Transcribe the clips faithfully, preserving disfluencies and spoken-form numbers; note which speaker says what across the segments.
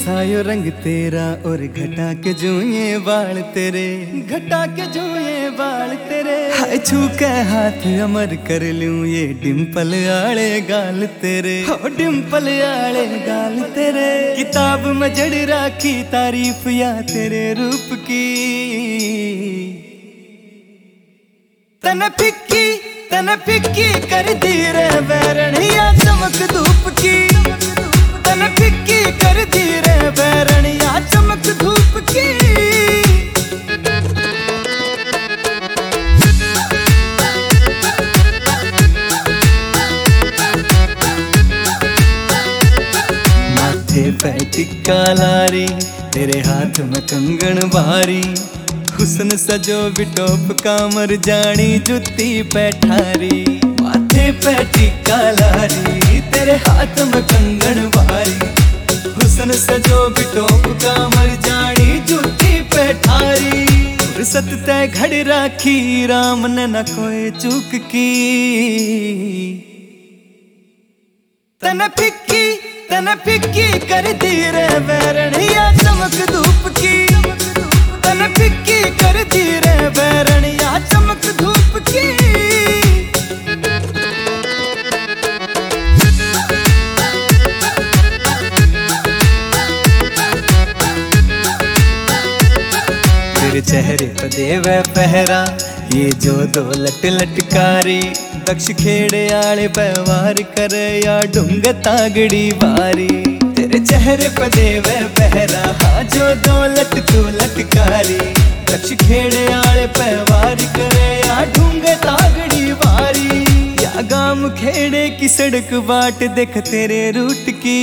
Speaker 1: सा यो रंग तेरा और घटा के जूए बाल तेरे, घटा के जूए बाल तेरे। हाय छू के हाथ अमर कर लूं ये डिम्पल आले गाल तेरे, हो डिम्पल आले गाल तेरे। किताब में जड़ राखी तारीफ या तेरे रूप की, तन फिक्की तन फिक्की कर दी रे बैरण या चमक धूप की, तन फिक्की कर दी रे बैरण या चमक धूप की। माथे पे टिक्का लारी, तेरे हाथ में कंगन भारी। हुस्न सजो बिटोप कामर जानी जुत्ती पैठारी। माथे पे टिक्का लारी, तेरे हाथ में कंगन भारी। हुस्न सजो बिटोप कामर जानी जुत्ती पैठारी। फुर्सत तय घड़ राखी राम ने न कोई चूक की, तन फिक्की तन फिक्की कर दी रे बैरण या चमक धूप की, तन फिक्की कर दी रे बैरण या चमक धूप की। तेरे चेहरे पे देवे पहरा ये जो दो लट लटकारी। दक्ष खेड़े आले व्यवहार करे या ढूंग तागड़ी बारी। तेरे चेहरे पे देवे पहरा हाँ जो दो लट तू लटकारी। दक्ष खेड़े आले व्यवहार करे या ढूंग तागड़ी बारी। या गांव खेड़े की सड़क बाट देख तेरे रूट की,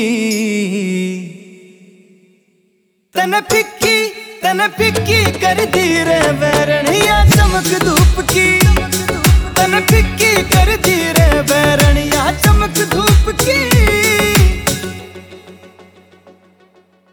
Speaker 1: तन फिक्की तन फिक्की कर दी रे बैरण या चमक धूप की, तन फिक्की कर दी रे